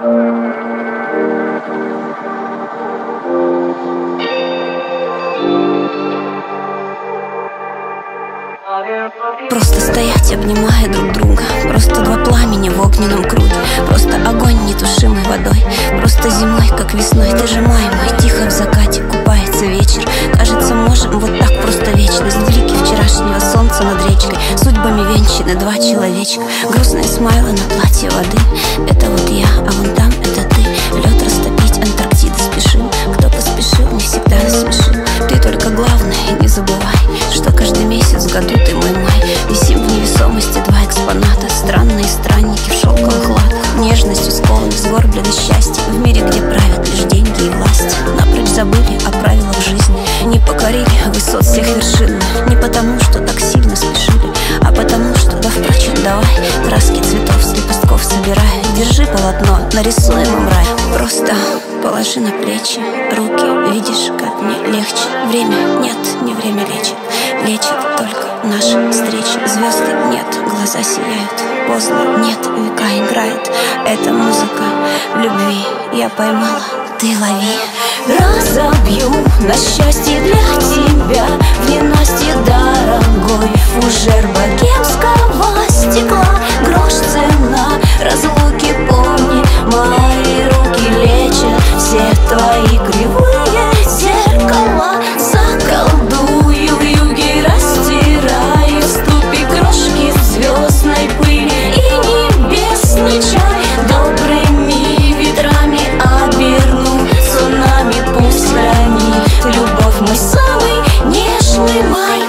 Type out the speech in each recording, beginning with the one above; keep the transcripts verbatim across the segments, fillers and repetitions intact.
Просто стоять, обнимая друг друга. Просто два пламени в огненном круге. Просто огонь нетушимой водой. Просто зимой, как весной, ты же май мой. Тихо в закате купается вечер. Кажется, можем вот так просто вечность. Блики вчерашнего солнца над речкой. Судьбами венчаны два человечка. Грустные смайлы на платье воды. Это вот я, а вон там это ты. Лед растопить, Антарктида спешим. Кто поспешил, не всегда насмешил. Ты только главное, не забывай, что каждый месяц в году ты мой май. Висим в невесомости два экспоната. Странные странники в шелковых латах. Нежностью скованы, сгорблены счастье. В мире, где правят лишь деньги и власть. Напрочь забыли о правилах жизни. Не покорили высот всех вершин. Не потому, что так сильно спешили, а потому, что, да впрочем, давай краски цветов с лепестков собирай. Держи полотно, нарисуем им рай. Просто положи на плечи руки. Видишь, как мне легче. Время нет, не время лечит. Лечит только наша встреча. Звезды нет, глаза сияют. Поздно нет, века играет. Эта музыка любви я поймала, ты лови. Разобью на счастье для тебя в ненастье дорогой. Фужер богемского стекла, грош цена разлуки, помни, мои руки лечат все твои кривые зеркала. Заколдую вьюги, растираю ступи крошки звездной пыли и небесный чай. Добрыми ветрами оберну цунами, пусть хранит любовь мой самый нежный май.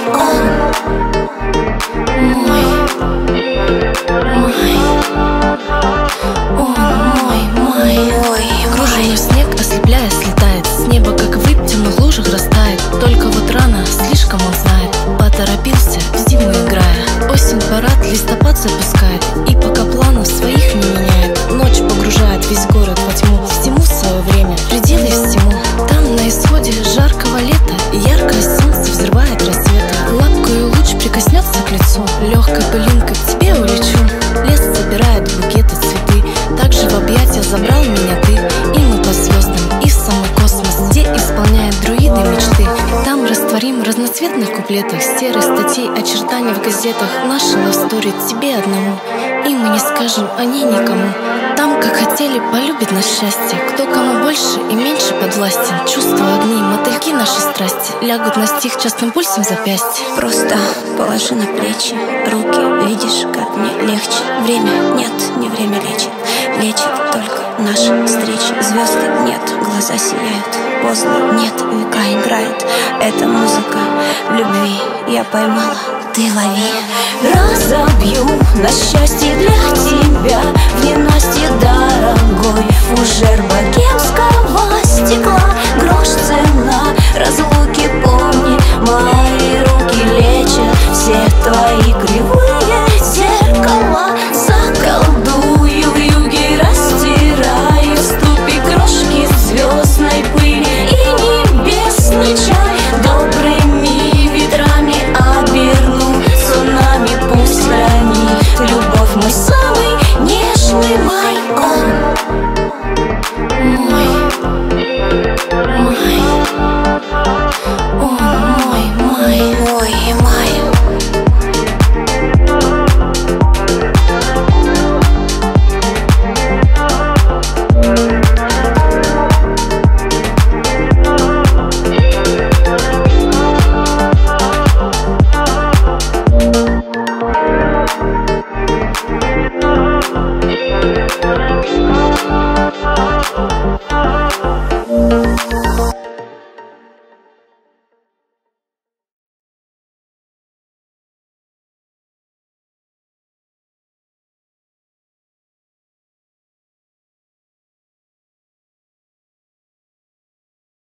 Он мой, май, он мой, май, мой. Кружевной снег, ослепляя, слетает с неба, как выпь в темных лужах растает. Только вот рано, слишком он знает, поторопился, в зиму играя. Осень парад, листопад запускает, и пока планов своих не меняет. Ночь погружает весь город во тьму, всему свое время, пределы всему. Там на исходе жаркого лета яркое солнце взрывает рассветы. Лапкою луч прикоснется к лицу, легкой пылинкой к тебе улечу. Лес собирает букеты, цветы, также в объятия забрал меня ты. И мы по звездам, и в самый космос, где исполняют друиды мечты. Там растворим в разноцветных куплетах серых статей, очертаний в газетах. Наша лавстори тебе одному, и мы не скажем о ней никому. Там, как хотели, полюбит нас счастье. Кто кому больше и меньше подвластен. Чувства огни, мотыльки нашей страсти лягут на стих частым пульсом запястья. Просто положи на плечи руки. Видишь, как мне легче. Время нет, не время лечит. Лечит только наша встреча. Звезды нет, глаза сияют. Поздно нет, века играет. Эта музыка любви я поймала, ты лови. Разобью на счастье для тебя в ненастье дорогой. Фужер богемского стекла,